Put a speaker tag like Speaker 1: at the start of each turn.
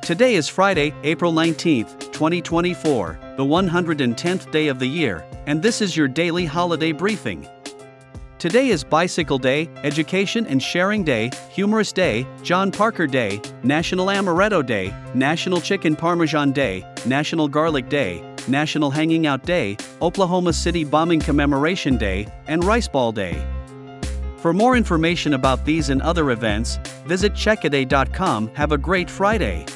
Speaker 1: Today is Friday, April 19th, 2024, the 110th day of the year, and this is your daily holiday briefing. Today is Bicycle Day, Education and Sharing Day, Humorous Day, John Parker Day, National Amaretto Day, National Chicken Parmesan Day, National Garlic Day, National Hanging Out Day, Oklahoma City Bombing Commemoration Day, and Rice Ball Day. For more information about these and other events, visit checkaday.com. Have a great Friday.